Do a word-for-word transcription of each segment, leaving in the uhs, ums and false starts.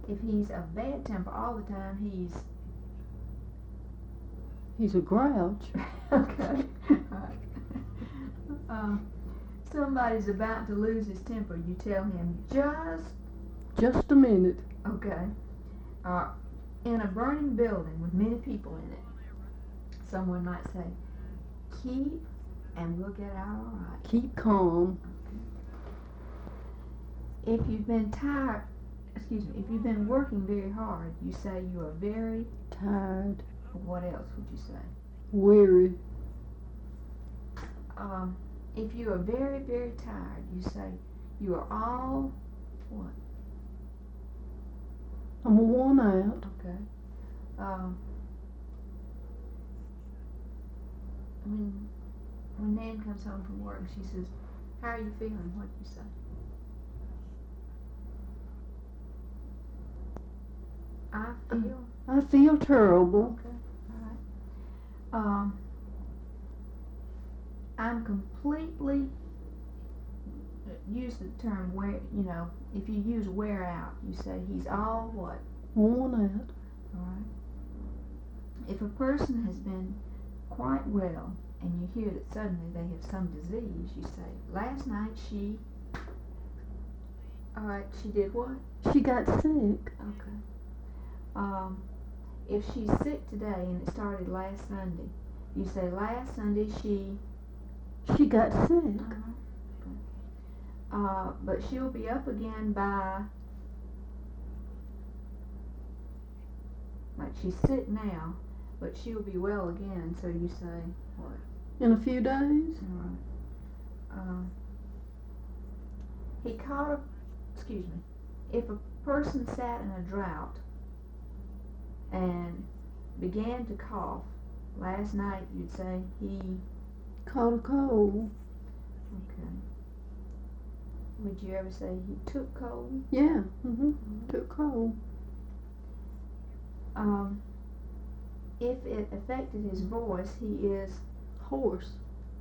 If he's a bad temper all the time, he's He's a grouch. okay. Alright. Um, somebody's about to lose his temper. You tell him just Just a minute. okay. Uh, in a burning building with many people in it, someone might say, "Keep, and we'll get out all right." Keep calm. If you've been tired, excuse me, if you've been working very hard, you say you are very. Tired. What else would you say? Weary. Um, if you are very, very tired, you say you are all what? I'm worn out. Okay. Um, when when Nan comes home from work, she says, "How are you feeling?" What do you say? I feel. I feel terrible. Okay. All right. Um, I'm completely. Use the term wear. You know, if you use wear out, you say he's all what? Worn out. All right. If a person has been quite well and you hear that suddenly they have some disease, you say, "Last night she." All right. She did what? She got sick. Okay. Um, if she's sick today and it started last Sunday, you say, "Last Sunday she." She got sick. Uh-huh. Uh, but she'll be up again by. Like she's sick now, but she'll be well again. So you say what? In a few days. All right. Um, he caught a. Excuse me. If a person sat in a drought and began to cough last night, you'd say he. Caught a cold. Okay. Would you ever say he took cold? Yeah. Mhm. Took cold. Um, if it affected his voice, he is. Hoarse.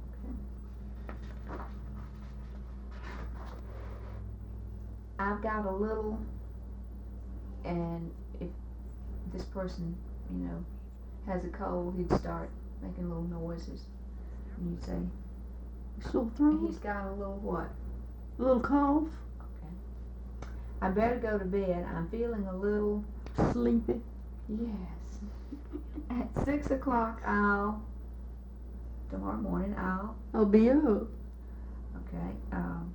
I've got a little, and if this person, you know, has a cold, he'd start making little noises. And you'd say, Sore throat. he's got a little what? A little cough. Okay. I better go to bed. I'm feeling a little. Sleepy. Yes. At six o'clock, I'll. Tomorrow morning, I'll. I'll be up. Okay. Um,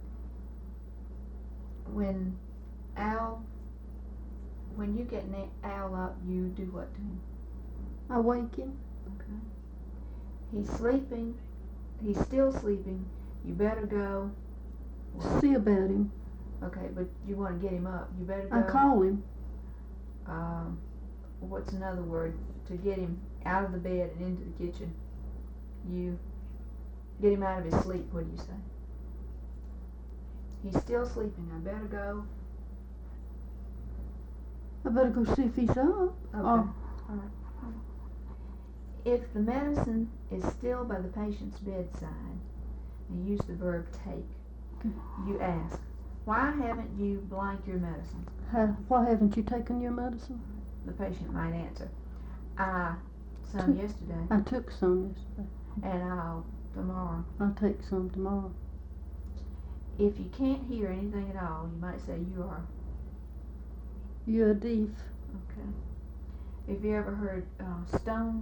when Al, when you get Na- Al up, you do what to him? I wake him. Okay. He's sleeping. He's still sleeping. You better go. What? See about him. Okay, but you want to get him up. You better go. I call him. Um, what's another word to get him out of the bed and into the kitchen? You get him out of his sleep. What do you say? He's still sleeping. I better go. I better go see if he's up. Okay. Oh. All right. If the medicine is still by the patient's bedside, and use the verb take, Okay. you ask, "Why haven't you blank your medicine?" Ha- why haven't you taken your medicine? The patient might answer, "I some Took- yesterday, I took some yesterday. and I'll tomorrow." I'll take some tomorrow. If you can't hear anything at all, you might say you are. You're deaf. Okay. Have you ever heard uh, stone?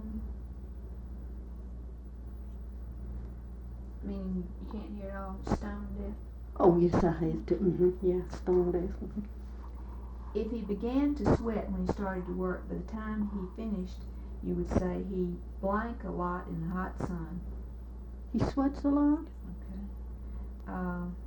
Meaning you can't hear at all, stone deaf? Oh yes, I have to. Mm-hmm. Yeah, stone deaf. Mm-hmm. If he began to sweat when he started to work, by the time he finished, you would say he blank a lot in the hot sun. He sweats a lot. Okay. Um,